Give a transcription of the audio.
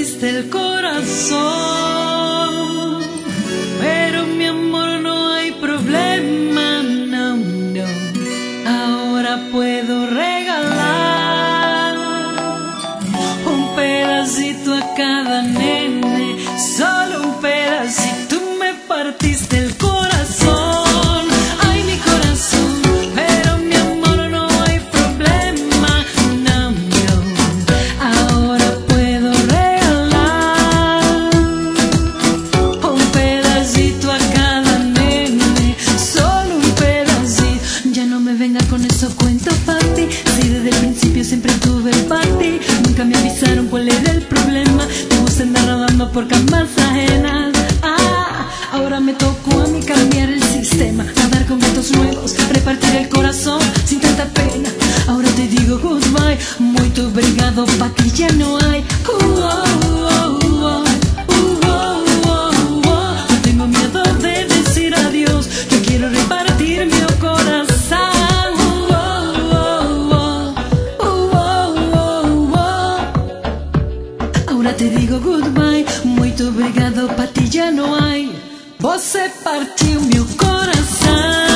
partiste el corazón, pero mi amor no hay problema, no, no. Ahora puedo regalar un pedacito a cada nene, solo un pedacito. Me partiste el corazón, ay mi corazón, pero mi amor no hay problema, no, no. Ahora puedo regalar un pedacito a cada nene, solo un pedacito. Ya no me venga con esos cuentos, papi, si desde el principio siempre tuve el papi. Nunca me avisaron cuál era el problema, te gusta andar rodando por camas ajenas. Ahora me tocó a mí cambiar el sistema, nadar con vientos nuevos, repartir el corazón sin tanta pena. Ahora te digo goodbye, muito obrigado, pa' ti ya no hay. No tengo miedo de decir adiós, yo quiero repartir mi corazón. Ahora te digo goodbye, muito obrigado, pa' ti ya no hay. Você partiu meu coração.